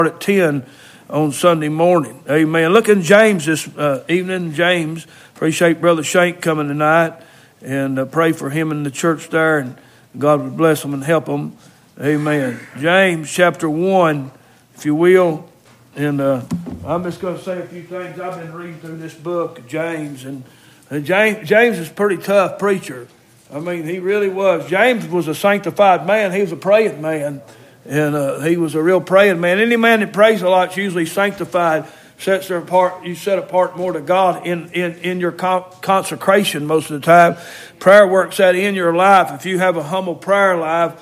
at 10 on Sunday morning. Amen. Look in James this evening. James, appreciate Brother Shank coming tonight, and pray for him in the church there, and God would bless him and help him. Amen. James chapter 1, if you will. And I'm just going to say a few things. I've been reading through this book, James, and James is a pretty tough preacher. I mean, he really was. James was a sanctified man. He was a praying man. And he was a real praying man. Any man that prays a lot is usually sanctified, sets there apart. You set apart more to God in your consecration most of the time. Prayer works that in your life. If you have a humble prayer life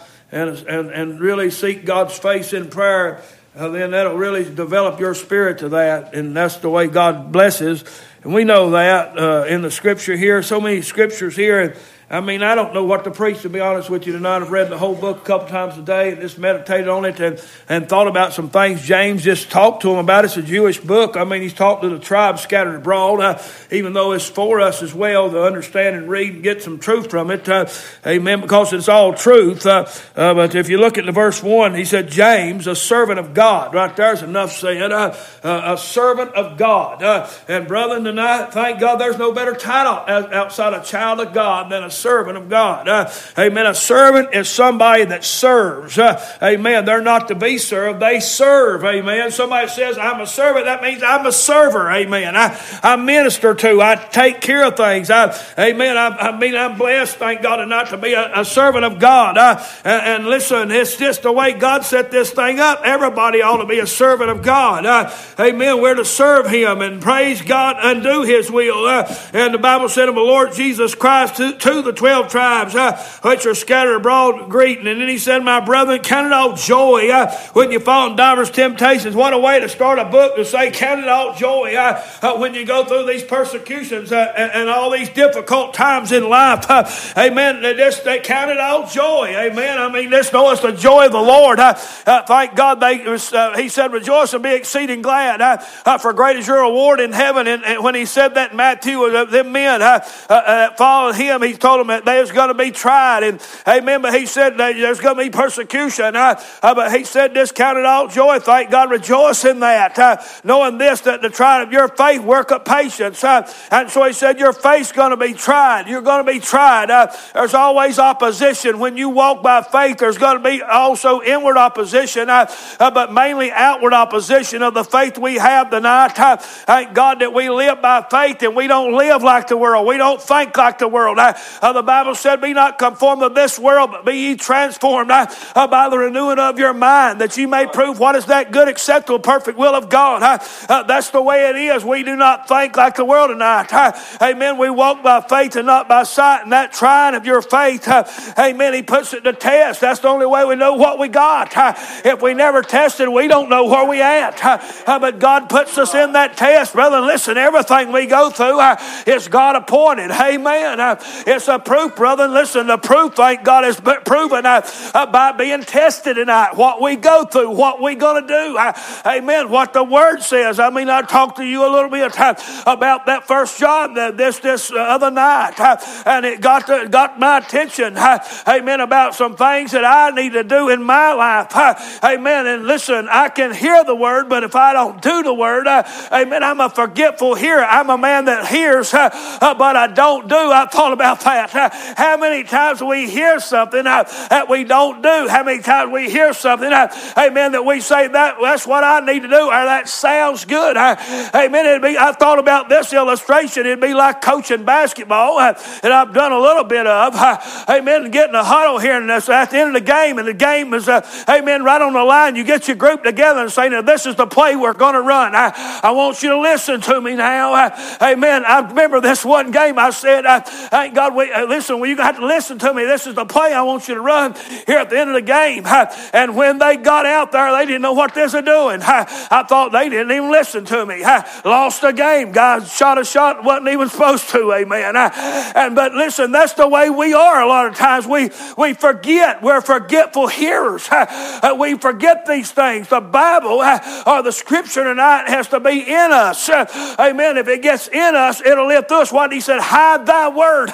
and really seek God's face in prayer, then that'll really develop your spirit to that. And that's the way God blesses. And we know that in the scripture here, so many scriptures here. I mean, I don't know what to preach, to be honest with you tonight. I've read the whole book a couple times a day and just meditated on it and thought about some things James just talked to him about. It's a Jewish book. I mean, he's talked to the tribes scattered abroad, even though it's for us as well to understand and read and get some truth from it. Amen, because it's all truth. But if you look at the verse 1, he said, James, a servant of God. Right there's enough saying, a servant of God. And brethren, tonight, thank God there's no better title outside a child of God than a servant of God. Amen. A servant is somebody that serves. Amen. They're not to be served. They serve. Amen. Somebody says, I'm a servant. That means I'm a server. Amen. I minister to. I take care of things. Amen. I mean, I'm blessed, thank God, not to be a servant of God. And listen, it's just the way God set this thing up. Everybody ought to be a servant of God. Amen. We're to serve Him and praise God and do His will. And the Bible said of the Lord Jesus Christ to the 12 tribes which are scattered abroad greeting. And then he said, my brethren, count it all joy when you fall in divers temptations. What a way to start a book, to say count it all joy when you go through these persecutions and all these difficult times in life. Amen. They count it all joy. Amen. I mean, just know it's the joy of the Lord. Thank God he said, rejoice and be exceeding glad, for great is your reward in heaven. And when he said that in Matthew, them men that followed him, he told them that there's going to be tried, and amen. But he said that there's going to be persecution. But he said, "This count it all joy." Thank God, rejoice in that, knowing this, that the trial of your faith work up patience. And so he said, your faith's going to be tried. You're going to be tried. There's always opposition when you walk by faith. There's going to be also inward opposition, but mainly outward opposition of the faith we have tonight. Thank God that we live by faith and we don't live like the world. We don't think like the world. The Bible said, be not conformed to this world, but be ye transformed by the renewing of your mind, that ye may prove what is that good, acceptable, perfect will of God. That's the way it is. We do not think like the world tonight. Amen. We walk by faith and not by sight. And that trying of your faith, amen, He puts it to test. That's the only way we know what we got. If we never tested, we don't know where we at. But God puts us in that test. Brother, listen, everything we go through is God appointed. Amen. It's a proof, brother. Listen, the proof, thank God, is proven by being tested tonight. What we go through, what we going to do. Amen. What the Word says. I mean, I talked to you a little bit about that first John this other night, and it got my attention. Amen. About some things that I need to do in my life. Amen. And listen, I can hear the Word, but if I don't do the Word, amen, I'm a forgetful hearer. I'm a man that hears, but I don't do. I thought about that. How many times we hear something that we don't do? How many times we hear something, amen, that we say that's what I need to do, or that sounds good. Amen. I thought about this illustration. It'd be like coaching basketball, that I've done a little bit of. Amen. Getting a huddle here, and that's at the end of the game, and the game is, amen, right on the line. You get your group together and say, now this is the play we're going to run. I want you to listen to me now. Amen. I remember this one game I said, thank God, listen, well, you have to listen to me. This is the play I want you to run here at the end of the game. And when they got out there, they didn't know what they were doing. I thought they didn't even listen to me. Lost the game. Guys shot a shot, wasn't even supposed to. Amen. But listen, that's the way we are a lot of times. We forget. We're forgetful hearers. We forget these things. The Bible or the Scripture tonight has to be in us. Amen. If it gets in us, it'll live through us. What He said, hide thy word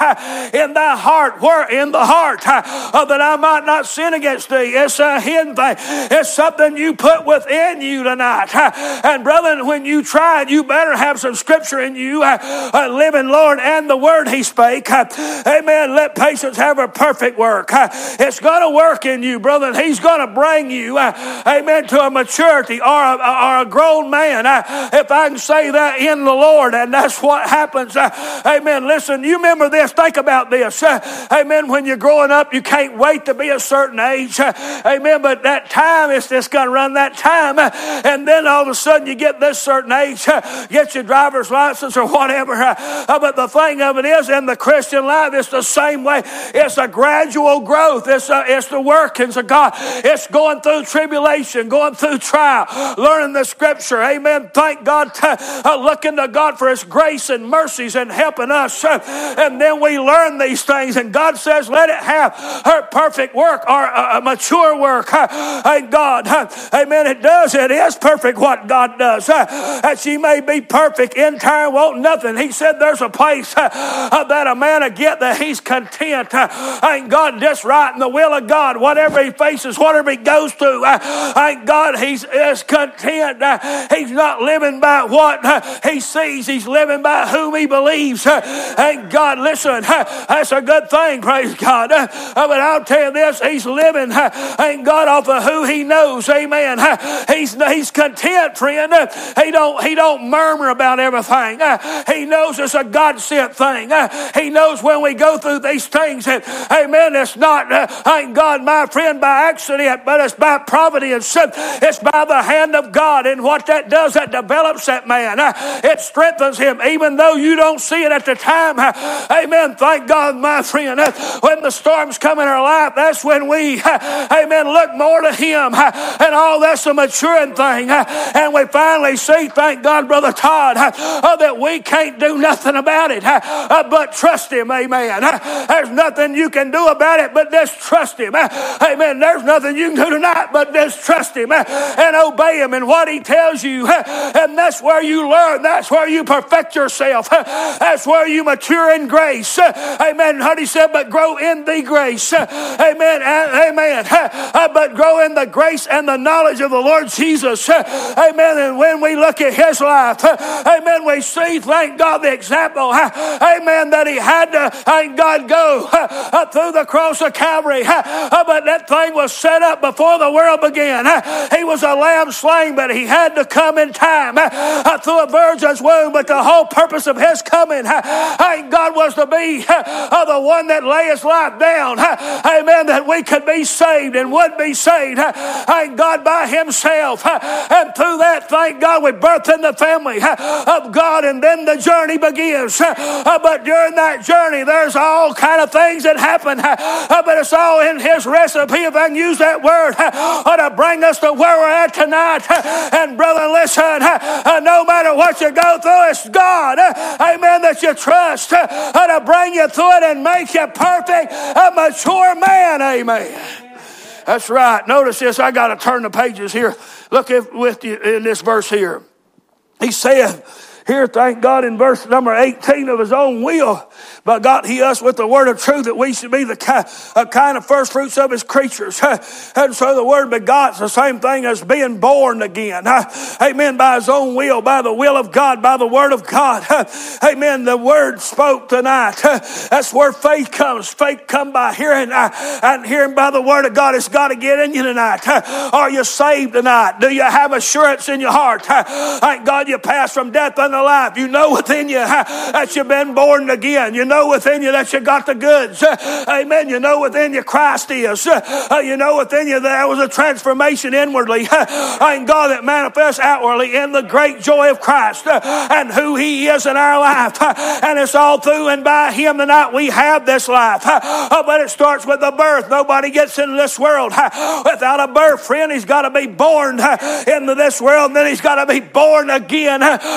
in thy heart. Where? In the heart. That I might not sin against thee. It's a hidden thing. It's something you put within you tonight. And brethren, when you try it, you better have some scripture in you. Living Lord and the word he spake. Amen. Let patience have a perfect work. It's going to work in you, brother. He's going to bring you, amen, to a maturity or a grown man. If I can say that in the Lord, and that's what happens. Amen. Listen, you remember this. Think about this. Amen. When you're growing up, you can't wait to be a certain age. Amen. But that time is just going to run that time. And then all of a sudden you get this certain age, get your driver's license or whatever. But the thing of it is, in the Christian life, it's the same way. It's a gradual growth. It's the workings of God. It's going through tribulation, going through trial, learning the scripture. Amen. Thank God. Looking to God for his grace and mercies and helping us. And then we learn these things. And God says, let it have her perfect work or a mature work. Thank God. Amen. It does. It is perfect what God does. That she may be perfect, entire, want nothing. He said there's a place that a man will get that he's content. Thank God, just right in the will of God. Whatever he faces, whatever he goes through, thank God he's content. He's not living by what he sees. He's living by whom he believes. Thank God. Listen, that's a good thing. Praise God. But I'll tell you this, he's living, thank God, off of who he knows. Amen. He's content, friend. He don't murmur about everything. He knows it's a God-sent thing. He knows when we go through these things that, amen, it's not, thank God, my friend, by accident, but it's by providence. It's by the hand of God. And what that does, that develops that man. It strengthens him, even though you don't see it at the time. Amen. Thank God, my friend. When the storms come in our life, that's when we, amen, look more to him. And all that's a maturing thing. And we finally see, thank God, Brother Todd, that we can't do nothing about it but trust him. Amen. There's nothing you can do about it but just trust him. Amen. There's nothing you can do tonight but just trust him and obey him in what he tells you. And that's where you learn. That's where you perfect yourself. That's where you mature in grace. Amen. What he said, but grow in the grace. Amen. Amen. But grow in the grace and the knowledge of the Lord Jesus. Amen. And when we look at his life, amen, we see, thank God, the example, amen, that he had to, thank God, go through the cross of Calvary. But that thing was set up before the world began. He was a lamb slain, but he had to come in time through a virgin's womb. But the whole purpose of his coming, thank God, was to be the one that lay his life down. Amen. That we could be saved and would be saved. Thank God, by himself. And through that, thank God, we birthed in the family of God, and then the journey begins. But during that journey, there's all kind of things that happen. But it's all in his recipe, if I can use that word, to bring us to where we're at tonight. And brother, listen, no matter what you go through, it's God, amen, that you trust to bring you through it and make you perfect, a mature man. Amen. That's right. Notice this. I got to turn the pages here. Look with you in this verse here. He said here, thank God, in verse number 18, of his own will begot he us with the word of truth, that we should be the kind of first fruits of his creatures. And so the word begot's the same thing as being born again. Amen. By his own will, by the will of God, by the word of God. Amen. The word spoke tonight. That's where faith comes. Faith comes by hearing, and hearing by the word of God. It's got to get in you tonight. Are you saved tonight? Do you have assurance in your heart? Thank God you passed from death unto life. You know within you that you've been born again. You know within you that you got the goods. Amen. You know within you Christ is. You know within you there was a transformation inwardly. Thank God, that manifests outwardly in the great joy of Christ and who he is in our life. And it's all through and by him tonight we have this life. But it starts with the birth. Nobody gets into this world without a birth, friend. He's got to be born into this world, and then he's got to be born again to get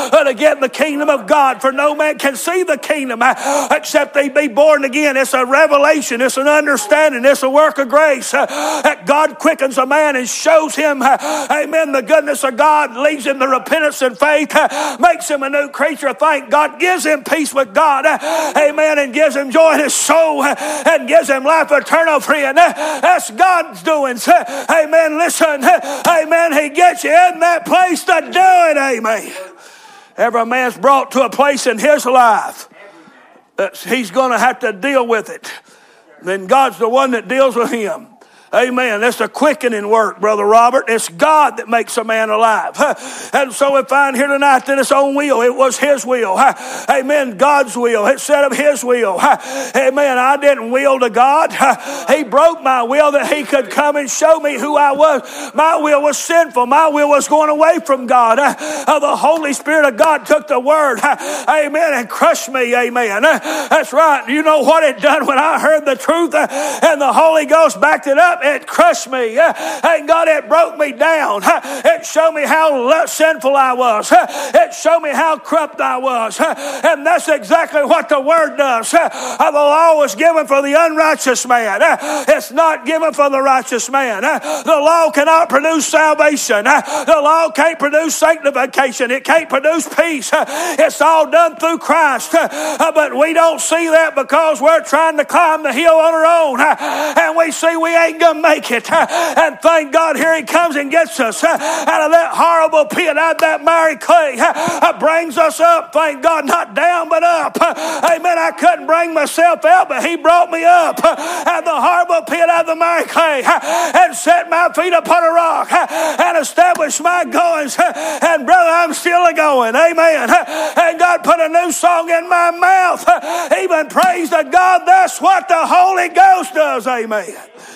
yet the kingdom of God. For no man can see the kingdom except they be born again. It's a revelation. It's an understanding. It's a work of grace that God quickens a man and shows him, amen, the goodness of God, leads him to repentance and faith, makes him a new creature. Thank God, gives him peace with God, amen, and gives him joy in his soul and gives him life eternal, friend. That's God's doings. Amen. Listen, amen, he gets you in that place to do it. Amen. Every man's brought to a place in his life that he's going to have to deal with it. Then God's the one that deals with him. Amen. That's a quickening work, Brother Robert. It's God that makes a man alive. And so we find here tonight that it's on will. It was his will. Amen. God's will. It said of his will. Amen. I didn't will to God. He broke my will that he could come and show me who I was. My will was sinful. My will was going away from God. The Holy Spirit of God took the word. Amen. And crushed me. Amen. That's right. You know what it done when I heard the truth and the Holy Ghost backed it up? It crushed me. And God, it broke me down. It showed me how sinful I was. It showed me how corrupt I was. And that's exactly what the word does. The law was given for the unrighteous man. It's not given for the righteous man. The law cannot produce salvation. The law can't produce sanctification. It can't produce peace. It's all done through Christ. But we don't see that because we're trying to climb the hill on our own. And we see we ain't going to make it. And thank God, here he comes and gets us out of that horrible pit, out of that miry clay. Brings us up, thank God, not down but up. Amen. I couldn't bring myself out, but he brought me up out of the horrible pit, out of the miry clay, and set my feet upon a rock and established my goings. And brother, I'm still a-going. Amen. And God put a new song in my mouth. Even praise to God. That's what the Holy Ghost does. Amen.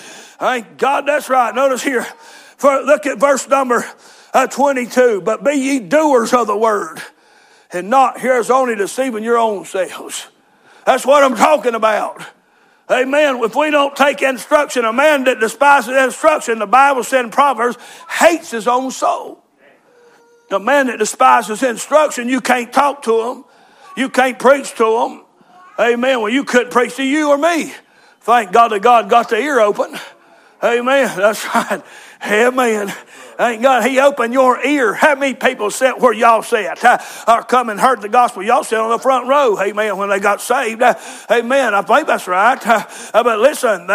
Thank God, that's right. Notice here, look at verse number 22. But be ye doers of the word, and not hearers only, deceiving your own selves. That's what I'm talking about. Amen. If we don't take instruction, a man that despises instruction, the Bible said in Proverbs, hates his own soul. The man that despises instruction, you can't talk to him. You can't preach to him. Amen. Well, you couldn't preach to you or me. Thank God that God got the ear open. Amen. That's right. Amen. Thank God he opened your ear. How many people sat where y'all sat? Or come and heard the gospel? Y'all sat on the front row. Amen. When they got saved. Amen. I think that's right. But listen,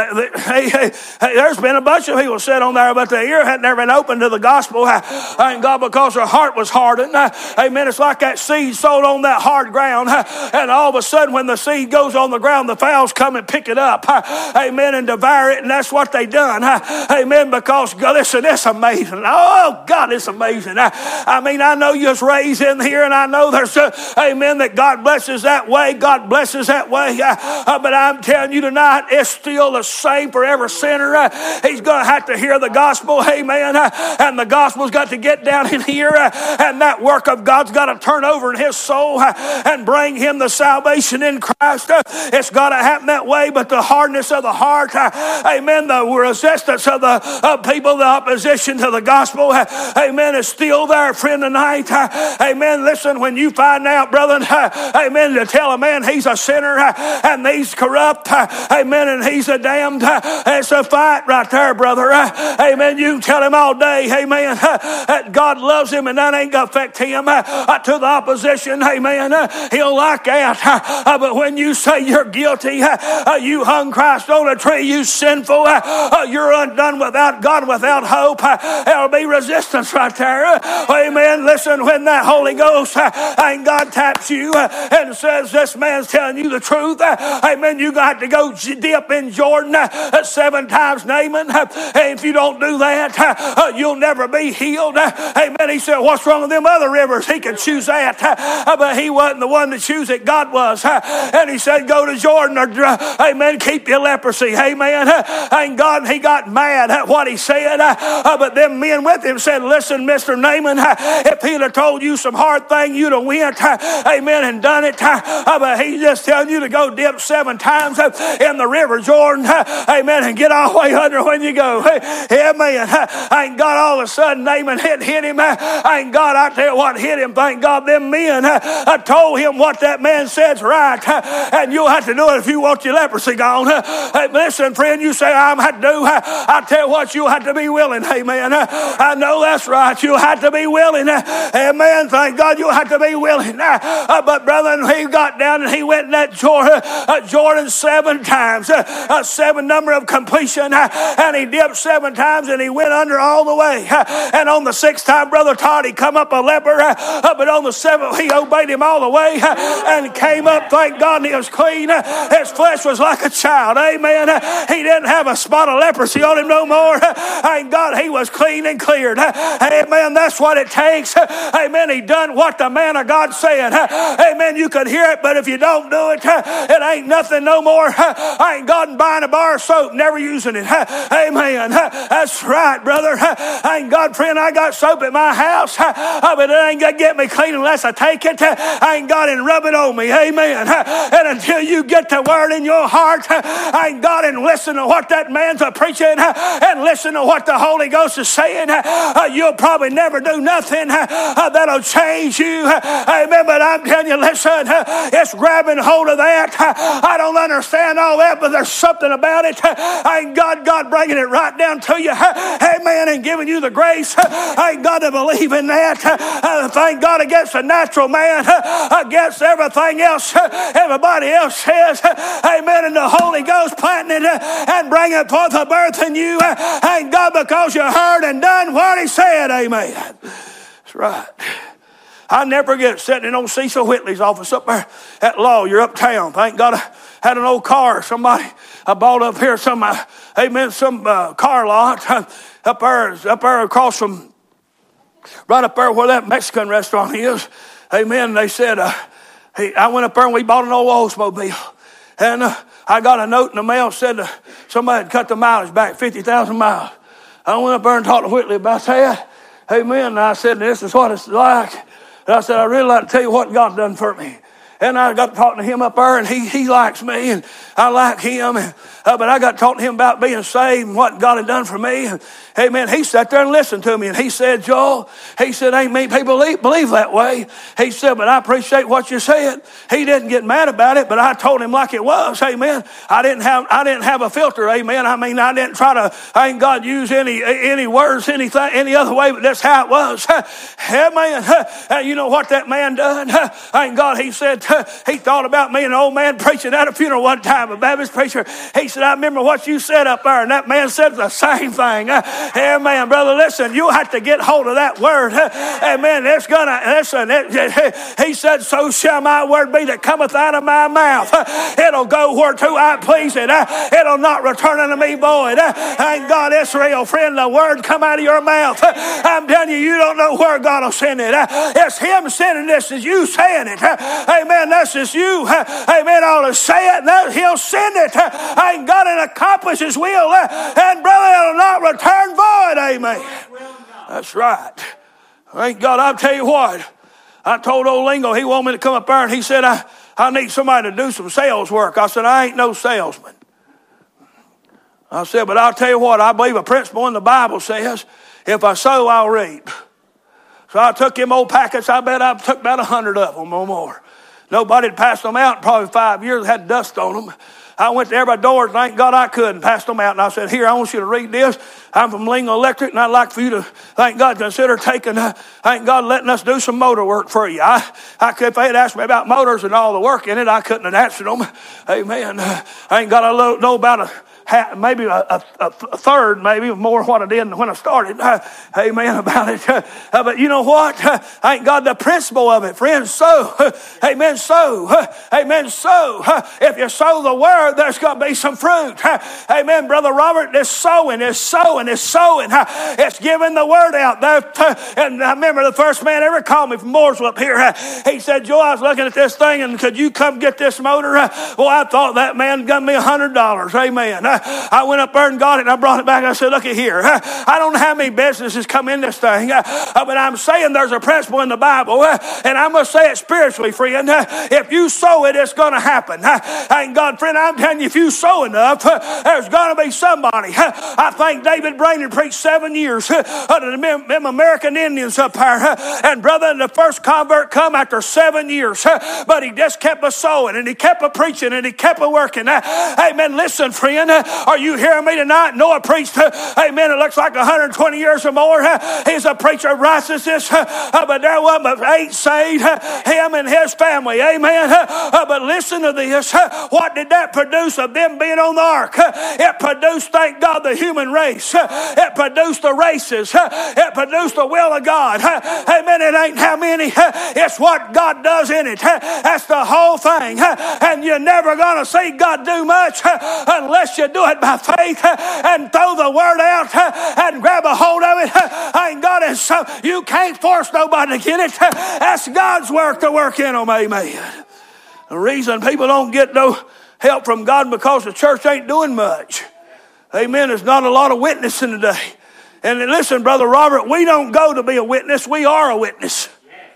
there's been a bunch of people sat on there, but their ear had never been opened to the gospel. Thank God, because their heart was hardened. Amen. It's like that seed sowed on that hard ground. And all of a sudden, when the seed goes on the ground, the fowls come and pick it up. Amen. And devour it. And that's what they done. Amen. Because, listen, it's amazing. Oh, God, it's amazing. I mean, I know you was raised in here, and I know there's, amen, that God blesses that way. God blesses that way. But I'm telling you tonight, it's still the same for every sinner. He's going to have to hear the gospel. Amen. And the gospel's got to get down in here. And that work of God's got to turn over in his soul and bring him the salvation in Christ. It's got to happen that way. But the hardness of the heart, amen, the resistance of the people, the opposition to the gospel, amen, is still there, friend, tonight. Amen. Listen, when you find out, brother, amen, to tell a man he's a sinner and he's corrupt, amen, and he's a damned, it's a fight right there, brother. Amen. You can tell him all day, amen, that God loves him and that ain't going to affect him. To the opposition, amen, he'll like that. But when you say you're guilty, you hung Christ on a tree, you sinful, you're undone without God, without hope, there'll be resistance right there. Amen. Listen, when that Holy Ghost and God taps you and says this man's telling you the truth, amen, you got to go dip in Jordan 7 times, Naaman. And if you don't do that, you'll never be healed. Amen. He said, what's wrong with them other rivers? He could choose that. But he wasn't the one to choose it. God was. And he said, go to Jordan, or amen, keep your leprosy. Amen. And God, he got mad at what he said. But them men with him said, listen, Mr. Naaman, if He'd have told you some hard thing. You'd have went, amen, and done it. But he's just telling you to go dip 7 times in the river Jordan, amen, and get all the way under when you go. Amen. Thank God all of a sudden Naaman hit him. Thank God, I tell you what hit him. Thank God them men told him what that man said's right. And you'll have to do it if you want your leprosy gone. Hey, listen, friend, you say I'm had to do. I tell you what, you'll have to be willing. Amen. I know that's right. You'll have to be willing. Amen. Thank God you'll have to be willing. But brother, he got down and he went in that Jordan 7 times. 7 number of completion. And he dipped 7 times and he went under all the way. And on the 6th time, Brother Todd, he come up a leper. But on the 7th, he obeyed him all the way and came up, thank God, and he was clean. His flesh was like a child. Amen. He didn't have a spot of leprosy on him no more. Thank God he was clean and cleared. Amen. That's what it takes. Amen. He done what the man of God said. Amen. You could hear it, but if you don't do it, it ain't nothing no more. Ain't God buying a bar of soap, never using it. Amen. That's right, brother. Ain't God, friend, I got soap at my house, but it ain't going to get me clean unless I take it. Ain't God and rub it on me. Amen. And until you get the word in your heart, ain't God and listen to what that man's preaching and listen to what the Holy Ghost is saying, you'll probably never do nothing that'll change you. Amen. But I'm telling you, listen, it's grabbing hold of that. I don't understand all that, but there's something about it. Ain't God bringing it right down to you. Amen. And giving you the grace. Ain't God to believe in that. Thank God against the natural man, against everything else everybody else says. Amen. And the Holy Ghost planting it and bringing forth a birth in you. Thank God because you heard and done what he said. Amen. That's right. I never forget sitting in old Cecil Whitley's office up there at Law. You're uptown. Thank God I had an old car. Somebody I bought up here some car lot up there across from right up there where that Mexican restaurant is. Amen. They said I went up there and we bought an old Oldsmobile. And I got a note in the mail said somebody had cut the mileage back 50,000 miles. I went up there and talked to Whitley about that. Amen. And I said, this is what it's like. And I said, I really like to tell you what God's done for me. And I got to talking to him up there, and he likes me, and I like him. But I got to talk to him about being saved and what God had done for me. And, amen. He sat there and listened to me, and he said, Joel, he said, ain't many people believe that way. He said, but I appreciate what you said. He didn't get mad about it, but I told him like it was. Amen. I didn't have a filter. Amen. I mean, I didn't try to, I ain't God use any words, anything, any other way, but that's how it was. Amen. You know what that man done? Ain't God, he said, he thought about me, an old man preaching at a funeral one time, a Baptist preacher. He said, I remember what you said up there. And that man said the same thing. Amen, brother. Listen, you have to get hold of that word. Amen. It's gonna, listen, he said, so shall my word be that cometh out of my mouth. It'll go whereto I please it. It'll not return unto me void. Thank God, Israel, friend, the word come out of your mouth. I'm telling you, you don't know where God will send it. It's him sending this, is you saying it. Amen. That's just you. Amen. All to say it, and he'll send it. Ain't God and accomplish his will. And brother, it'll not return void. Amen. That's right. Thank God. I'll tell you what. I told old Lingo, he wanted me to come up there, and he said, I need somebody to do some sales work. I said, I ain't no salesman. I said, but I'll tell you what, I believe a principle in the Bible says, if I sow, I'll reap. So I took them old packets. I bet I took about 100 of them or more. Nobody had passed them out in probably 5 years, had dust on them. I went to every door, and thank God I could, and passed them out. And I said, here, I want you to read this. I'm from Lingo Electric, and I'd like for you to, thank God, consider taking, thank God, letting us do some motor work for you. If they had asked me about motors and all the work in it, I couldn't have answered them. Amen. I ain't got to know about maybe a third, maybe more what I did when I started. Amen about it. But you know what? Thank God the principle of it, friends. Sow. Amen. Sow. Amen. Sow. If you sow the word, there's going to be some fruit. Amen. Brother Robert, this sowing is sowing is sowing. It's giving the word out. And I remember the first man ever called me from Mooresville up here. He said, Joe, I was looking at this thing, and could you come get this motor? Well, I thought that man got me $100. Amen. I went up there and got it, and I brought it back. I said, look at here. I don't know how many businesses come in this thing, but I'm saying there's a principle in the Bible, and I'm going to say it spiritually, friend. If you sow it, it's going to happen. And God, friend, I'm telling you, if you sow enough, there's going to be somebody. I think David Brainerd preached 7 years to them American Indians up there. And brother, the first convert come after 7 years. But he just kept a sowing, and he kept a preaching, and he kept a working. Amen. Listen, friend, are you hearing me tonight? Noah preached, amen, it looks like 120 years or more. He's a preacher of righteousness, but there wasn't but 8 saved, him and his family. Amen. But listen to this. What did that produce of them being on the ark? It produced, thank God, the human race. It produced the races. It produced the will of God. Amen. It ain't how many. It's what God does in it. That's the whole thing. And you're never going to see God do much unless you do it by faith and throw the word out and grab a hold of it. Ain't God is so you can't force nobody to get it. That's God's work to work in them. Amen. The reason people don't get no help from God because the church ain't doing much. Amen. There's not a lot of witnessing today. And listen, Brother Robert, we don't go to be a witness. We are a witness.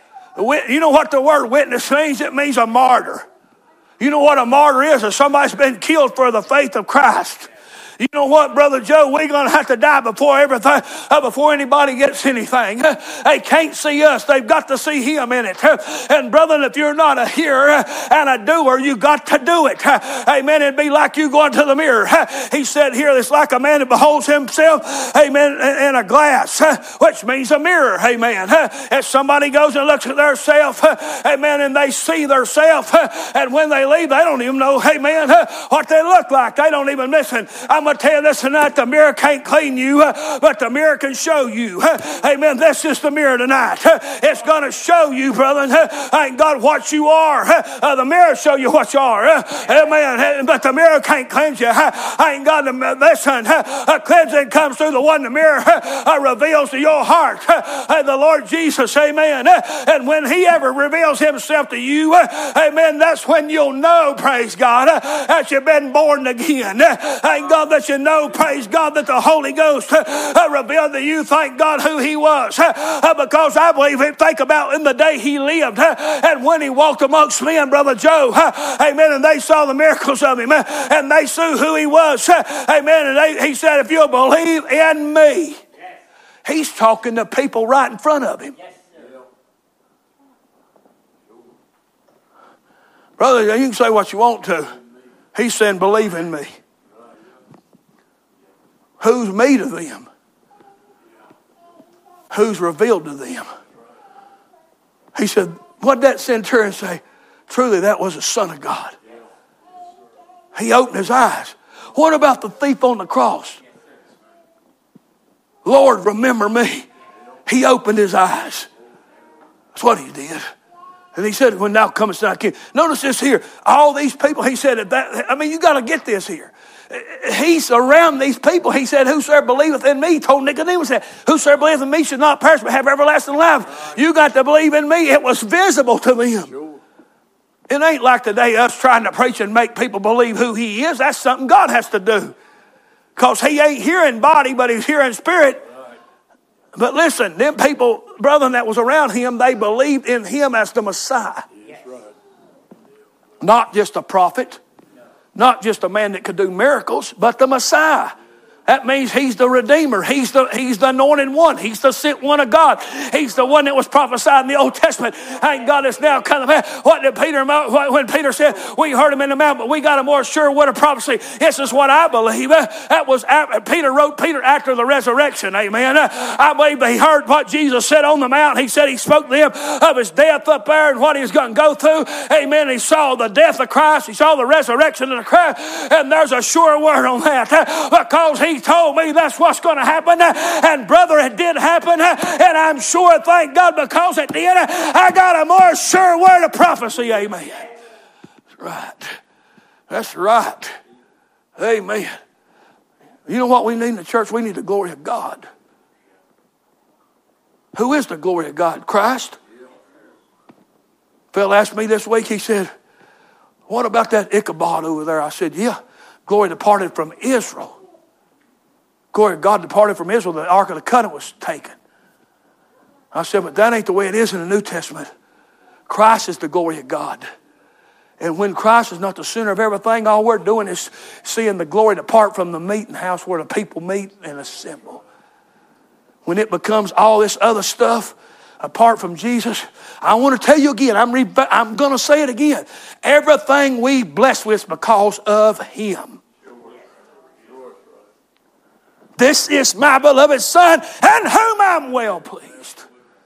You know what the word witness means? It means a martyr. You know what a martyr is? If somebody's been killed for the faith of Christ. You know what, Brother Joe? We're going to have to die before everything, before anybody gets anything. They can't see us. They've got to see Him in it. And brother, if you're not a hearer and a doer, you got to do it. Amen. It'd be like you going to the mirror. He said here, it's like a man that beholds himself, amen, in a glass, which means a mirror. Amen. If somebody goes and looks at their self, amen, and they see their self, and when they leave, they don't even know, amen, what they look like. They don't even listen. I'm going to tell you this tonight, the mirror can't clean you, but the mirror can show you. Amen. That's just the mirror tonight. It's going to show you, brother, ain't God, what you are. The mirror show you what you are. Amen. But the mirror can't cleanse you. Ain't God, listen, cleansing comes through the one the mirror reveals to your heart. The Lord Jesus, amen. And when He ever reveals Himself to you, amen, that's when you'll know, praise God, that you've been born again. Ain't God, that you know, praise God, that the Holy Ghost revealed to you, thank God, who He was. Because I believe Him, think about in the day He lived and when He walked amongst men, Brother Joe, amen, and they saw the miracles of Him and they saw who He was, amen, and He said, if you'll believe in me. He's talking to people right in front of Him. Brother, you can say what you want to. He's saying, believe in me. Who's me to them? Who's revealed to them? He said, what did that centurion say? Truly, that was the Son of God. He opened his eyes. What about the thief on the cross? Lord, remember me. He opened his eyes. That's what he did. And he said, when thou comest to thy kingdom. Notice this here. All these people, he said, you got to get this here. He's around these people. He said, whosoever believeth in me, he told Nicodemus that, whosoever believeth in me should not perish but have everlasting life. You got to believe in me. It was visible to them. It ain't like today us trying to preach and make people believe who He is. That's something God has to do. Because He ain't here in body, but He's here in spirit. But listen, them people, brother, that was around Him, they believed in Him as the Messiah. Not just a prophet. Not just a man that could do miracles, but the Messiah. That means He's the Redeemer. He's the anointed one. He's the sent one of God. He's the one that was prophesied in the Old Testament. Thank God it's now come to pass. What did Peter, when Peter said, we heard Him in the mount, but we got a more sure word of prophecy. This is what I believe. That was Peter wrote after the resurrection. Amen. I believe he heard what Jesus said on the mount. He said He spoke to them of His death up there and what He was going to go through. Amen. He saw the death of Christ. He saw the resurrection of Christ. And there's a sure word on that. Because He told me that's what's going to happen. And brother, it did happen. And I'm sure, thank God, because it did, I got a more sure word of prophecy. Amen. That's right. That's right. Amen. You know what we need in the church? We need the glory of God. Who is the glory of God? Christ. Phil asked me this week, he said, what about that Ichabod over there? I said, yeah. Glory departed from Israel. Glory, God departed from Israel. The Ark of the Covenant was taken. I said, but that ain't the way it is in the New Testament. Christ is the glory of God. And when Christ is not the center of everything, all we're doing is seeing the glory depart from the meeting house where the people meet and assemble. When it becomes all this other stuff apart from Jesus, I want to tell you again, I'm going to say it again. Everything we blessed with is because of Him. This is my beloved Son, in whom I'm well pleased.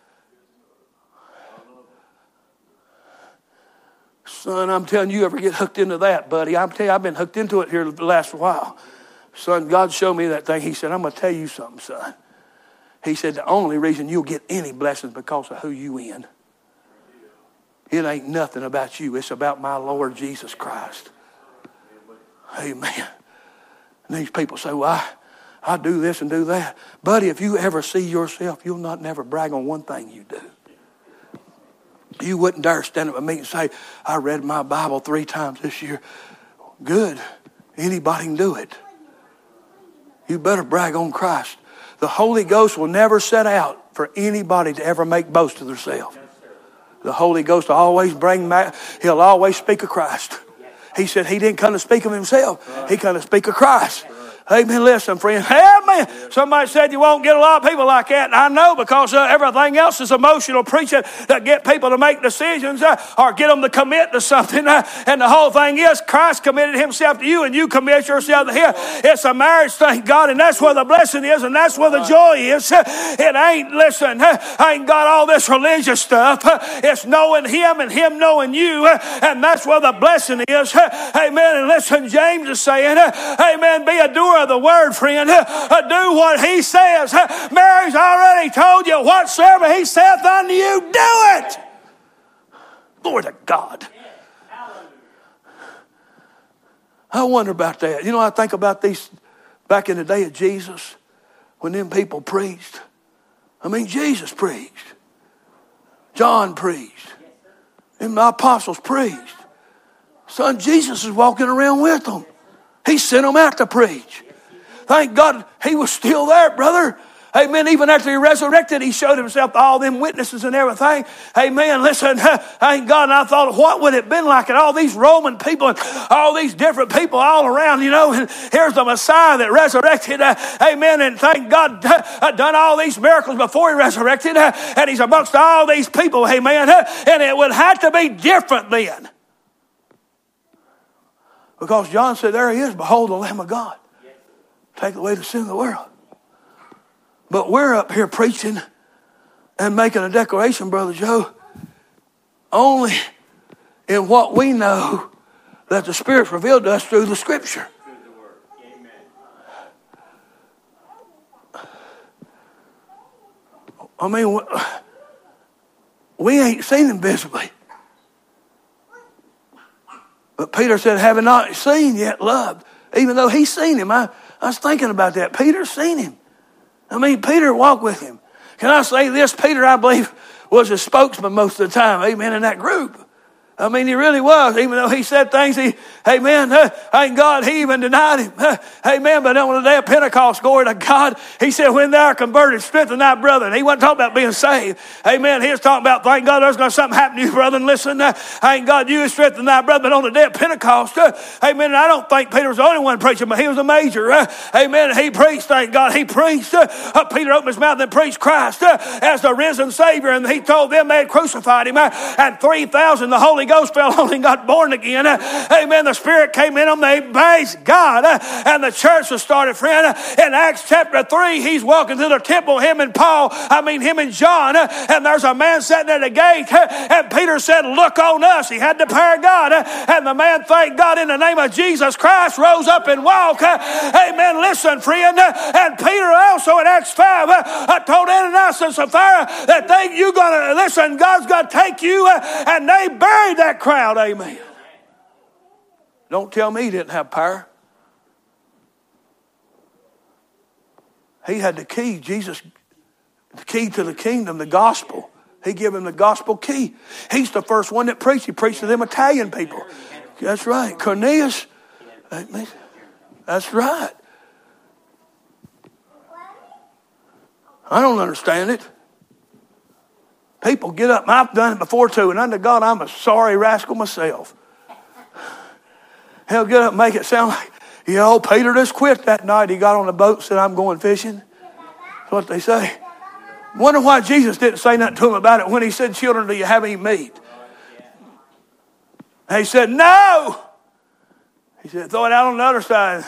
Son, I'm telling you, ever get hooked into that, buddy? I'm telling you, I've been hooked into it here the last while. Son, God showed me that thing. He said, I'm going to tell you something, son. He said, the only reason you'll get any blessings because of who you in. It ain't nothing about you. It's about my Lord Jesus Christ. Amen. And these people say, well, I do this and do that. Buddy, if you ever see yourself, you'll not never brag on one thing you do. You wouldn't dare stand up at me and say, I read my Bible 3 times this year. Good. Anybody can do it. You better brag on Christ. The Holy Ghost will never set out for anybody to ever make boast of themselves. The Holy Ghost will always He'll always speak of Christ. He said He didn't come to speak of Himself. He come to speak of Christ. Amen. Listen, friend. Amen. Somebody said you won't get a lot of people like that. And I know, because everything else is emotional preaching that get people to make decisions or get them to commit to something. And the whole thing is Christ committed Himself to you and you commit yourself to Him. It's a marriage, thank God. And that's where the blessing is and that's where the joy is. It ain't, listen, I ain't got all this religious stuff. It's knowing Him and Him knowing you. And that's where the blessing is. Amen. And listen, James is saying, amen, be a doer of the word, friend. Do what He says. Mary's already told you, whatsoever He saith unto you, do it. Glory to God. I wonder about that. You know, I think about these back in the day of Jesus, when them people preached. I mean, Jesus preached. John preached. And the apostles preached. Son, Jesus is walking around with them. He sent them out to preach. Thank God He was still there, brother. Amen. Even after He resurrected, He showed Himself to all them witnesses and everything. Amen. Listen, thank God. And I thought, what would it have been like? And all these Roman people and all these different people all around, you know. And here's the Messiah that resurrected. Amen. And thank God, done all these miracles before He resurrected. And He's amongst all these people. Amen. And it would have to be different then. Because John said, there He is. Behold, the Lamb of God. Take away the sin of the world. But we're up here preaching and making a declaration, Brother Joe, only in what we know that the Spirit's revealed to us through the Scripture. I mean, we ain't seen Him visibly. But Peter said, having not seen yet loved. Even though he's seen Him. I was thinking about that. Peter's seen Him. I mean, Peter walked with Him. Can I say this? Peter, I believe, was a spokesman most of the time. Amen. In that group. I mean, he really was. Even though he said things, amen, thank God, he even denied Him. Amen. But on the day of Pentecost, glory to God, he said, when thou art converted, strengthen thy brother. And he wasn't talking about being saved. Amen. He was talking about, thank God, there's going to something happen to you, brother. And listen, thank God, you strengthen thy brother. But on the day of Pentecost, amen, and I don't think Peter was the only one preaching, but he was a major. Amen. He preached, thank God, he preached. Peter opened his mouth and preached Christ as the risen Savior. And he told them they had crucified Him. And 3,000, the Holy Ghost fell on and got born again. Amen. The Spirit came in them. They praised God. And the church was started, friend. In Acts chapter 3, he's walking through the temple, him and John. And there's a man sitting at the gate. And Peter said, look on us. He had the power of God. And the man, thank God, in the name of Jesus Christ, rose up and walked. Amen. Listen, friend. And Peter also in Acts 5 told Ananias and Sapphira that you're going to, listen, God's going to take you. And they buried that crowd. Amen. Don't tell me He didn't have power. He had the key. Jesus, the key to the kingdom, the gospel. He gave him the gospel key. He's the first one that preached. He preached to them Italian people. That's right. Cornelius. Amen. That's right. I don't understand it. People get up, and I've done it before too, and under God, I'm a sorry rascal myself. He'll get up and make it sound like, Peter just quit that night. He got on the boat and said, I'm going fishing. That's what they say. Wonder why Jesus didn't say nothing to him about it when he said, children, do you have any meat? And he said, no. He said, throw it out on the other side.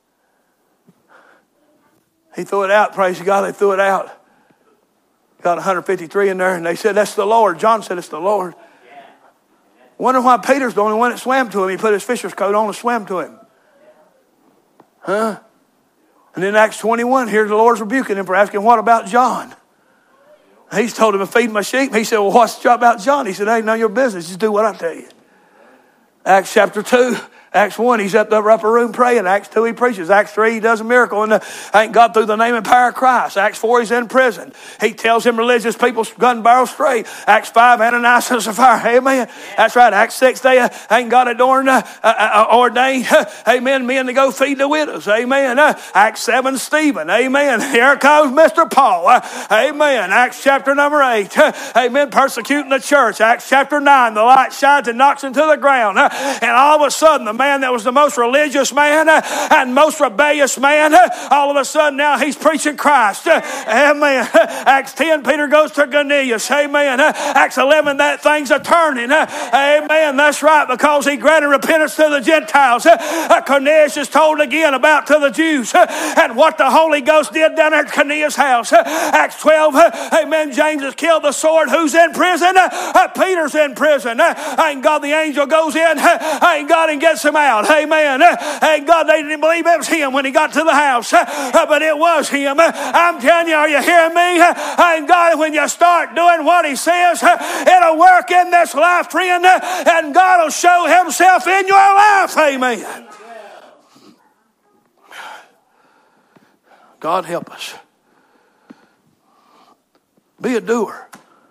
He threw it out, praise God, they threw it out. Got 153 in there, and they said, that's the Lord. John said, it's the Lord. Wonder why Peter's the only one that swam to him. He put his fisher's coat on and swam to him. Huh? And then Acts 21, here's the Lord's rebuking him for asking, what about John? He's told him to feed my sheep. He said, well, what's the job about John? He said, ain't none of your business. Just do what I tell you. Acts chapter 2. Acts 1, he's up the upper room praying. Acts 2, he preaches. Acts 3, he does a miracle. And thank God through the name and power of Christ. Acts 4, he's in prison. He tells him religious people gun barrel straight. Acts 5, Ananias and Sapphira. Amen. That's right. Acts 6, they thank God ordained. Amen. Men to go feed the widows. Amen. Acts 7, Stephen. Amen. Here comes Mr. Paul. Amen. Acts chapter number 8. Amen. Persecuting the church. Acts chapter 9, the light shines and knocks into the ground. And all of a sudden, the man that was the most religious man and most rebellious man, all of a sudden now he's preaching Christ. Amen. Acts 10, Peter goes to Cornelius. Amen. Acts 11, that thing's a turning. Amen. That's right, because he granted repentance to the Gentiles. Cornelius is told again about to the Jews and what the Holy Ghost did down at Cornelius' house. Acts 12, amen, James is killed the sword. Who's in prison? Peter's in prison. Thank God the angel goes in. Thank God and gets him out. Amen. Thank God they didn't believe it was him when he got to the house. But it was him. I'm telling you, are you hearing me? Thank God when you start doing what he says, it'll work in this life, friend, and God will show himself in your life. Amen. God help us. Be a doer.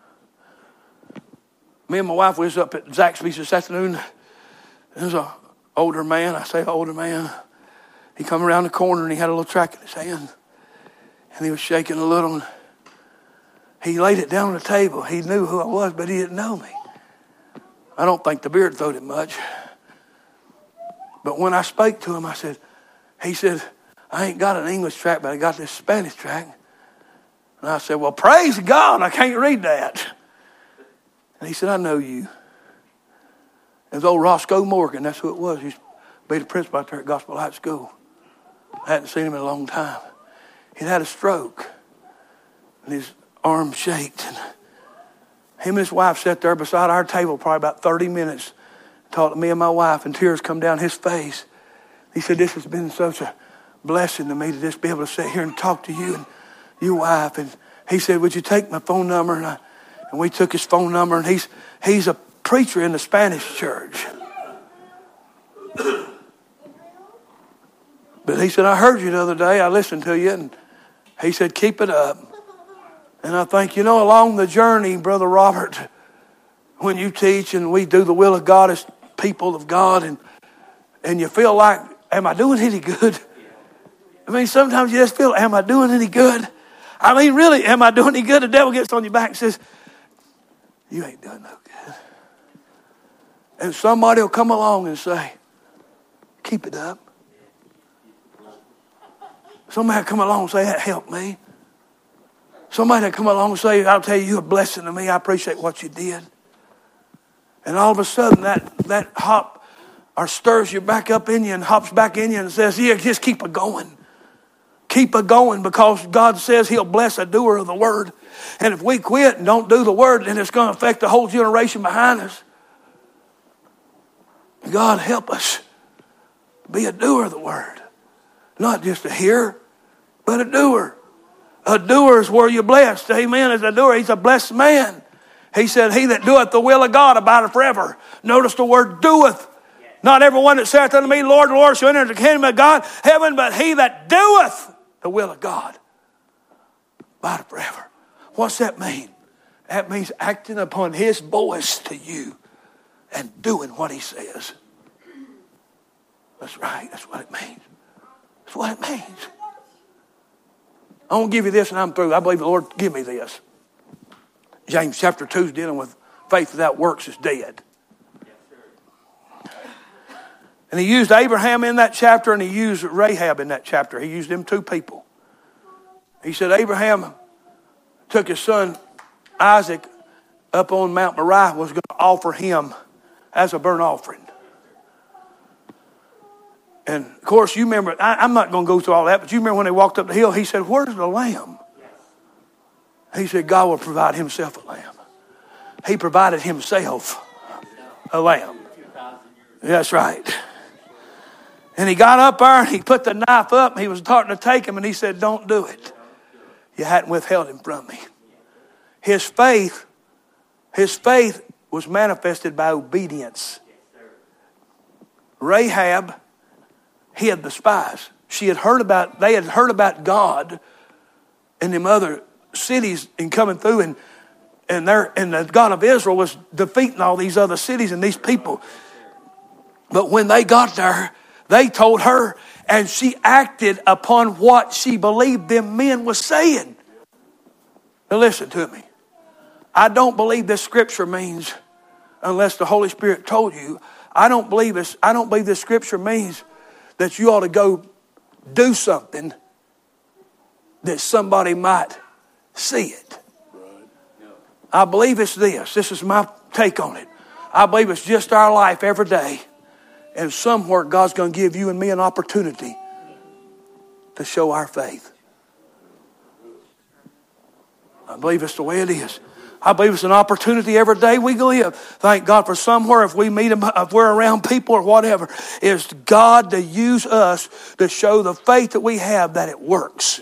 Me and my wife was up at Zaxby's this afternoon. There's an older man. I say older man. He come around the corner and he had a little tract in his hand. And he was shaking a little. He laid it down on the table. He knew who I was, but he didn't know me. I don't think the beard throwed it much. But when I spoke to him, he said, I ain't got an English tract, but I got this Spanish tract. And I said, well, praise God, I can't read that. And he said, I know you. It was old Roscoe Morgan. That's who it was. He used to be the principal out there at Gospel High School. I hadn't seen him in a long time. He'd had a stroke. And his arm shaked. And him and his wife sat there beside our table probably about 30 minutes. Talked to me and my wife, and tears come down his face. He said, this has been such a blessing to me to just be able to sit here and talk to you and your wife. And he said, would you take my phone number? And we took his phone number, and he's a preacher in the Spanish church. But he said, I heard you the other day. I listened to you. And he said, keep it up. And I think, along the journey, Brother Robert, when you teach and we do the will of God as people of God, and you feel like, am I doing any good? I mean, sometimes you just feel, am I doing any good? I mean, really, am I doing any good? The devil gets on your back and says, you ain't doing no good. And somebody will come along and say, keep it up. Somebody will come along and say, that helped me. Somebody will come along and say, I'll tell you, you're a blessing to me. I appreciate what you did. And all of a sudden, that hop or stirs you back up in you and hops back in you and says, yeah, just keep it going. Keep it going, because God says he'll bless a doer of the word. And if we quit and don't do the word, then it's going to affect the whole generation behind us. God help us be a doer of the word. Not just a hearer, but a doer. A doer is where you're blessed. Amen. As a doer, he's a blessed man. He said, he that doeth the will of God abideth forever. Notice the word doeth. Not everyone that saith unto me, Lord, Lord, shall enter the kingdom of God, heaven, but he that doeth the will of God abideth forever. What's that mean? That means acting upon his voice to you and doing what he says. That's right. That's what it means. That's what it means. I'm going to give you this and I'm through. I believe the Lord give me this. James chapter 2 is dealing with faith without works is dead. And he used Abraham in that chapter and he used Rahab in that chapter. He used them two people. He said Abraham took his son Isaac up on Mount Moriah, was going to offer him as a burnt offering. And of course, you remember, I'm not going to go through all that, but you remember when they walked up the hill, he said, where's the lamb? He said, God will provide himself a lamb. He provided himself a lamb. That's right. And he got up there and he put the knife up and he was starting to take him and he said, don't do it. You hadn't withheld him from me. His faith was manifested by obedience. Rahab hid the spies. They had heard about God in them other cities and coming through and the God of Israel was defeating all these other cities and these people. But when they got there, they told her and she acted upon what she believed them men was saying. Now listen to me. I don't believe this scripture means, unless the Holy Spirit told you, I don't believe this scripture means that you ought to go do something that somebody might see it. I believe it's this. This is my take on it. I believe it's just our life every day. And somewhere God's going to give you and me an opportunity to show our faith. I believe it's the way it is. I believe it's an opportunity every day we live. Thank God for somewhere, if we meet them, if we're around people or whatever, is God to use us to show the faith that we have that it works.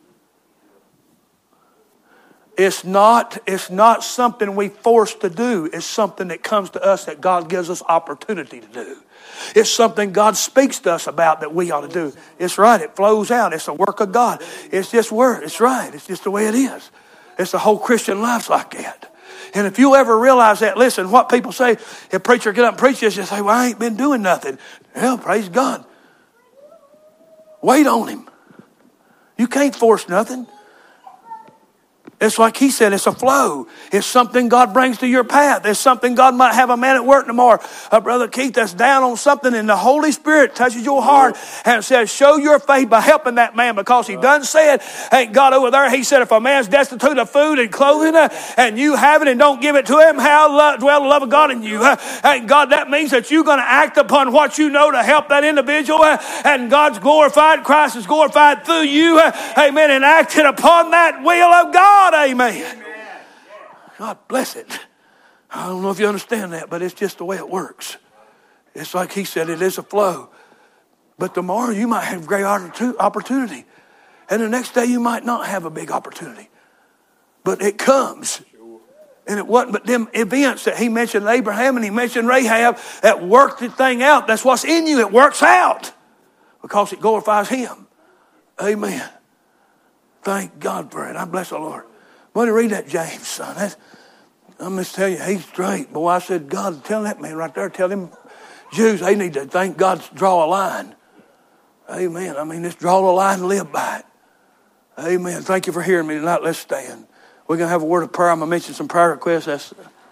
It's not something we force to do. It's something that comes to us that God gives us opportunity to do. It's something God speaks to us about that we ought to do. It's right. It flows out. It's a work of God. It's just word. It's right. It's just the way it is. It's the whole Christian life's like that. And if you ever realize that, listen, what people say, if a preacher get up and preach this, you say, well, I ain't been doing nothing. Well, praise God. Wait on him. You can't force nothing. It's like he said, it's a flow. It's something God brings to your path. It's something God might have a man at work tomorrow. Brother Keith, that's down on something and the Holy Spirit touches your heart and says, show your faith by helping that man, because he done said, ain't God over there? He said, if a man's destitute of food and clothing and you have it and don't give it to him, how dwell the love of God in you? Ain't God, that means that you're going to act upon what you know to help that individual and God's glorified, Christ is glorified through you. Amen. And acted upon that will of God. Amen. God bless it. I don't know if you understand that, but it's just the way it works. It's like he said, it is a flow. But tomorrow you might have great opportunity. And the next day you might not have a big opportunity. But it comes. And it wasn't but them events that he mentioned, Abraham and he mentioned Rahab, that worked the thing out. That's what's in you. It works out because it glorifies him. Amen. Thank God for it. I bless the Lord. Why do you read that, James, son? I'm just telling you, he's straight. Boy, I said, God, tell that man right there, tell him Jews, they need to thank God, draw a line. Amen. I mean, just draw the line and live by it. Amen. Thank you for hearing me tonight. Let's stand. We're going to have a word of prayer. I'm going to mention some prayer requests.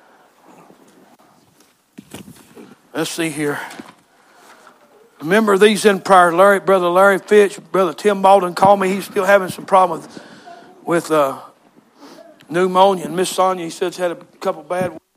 Let's see here. Remember these in prayer. Brother Larry Fitch, Brother Tim Baldwin called me. He's still having some problem with pneumonia. And Miss Sonia, he said, had a couple bad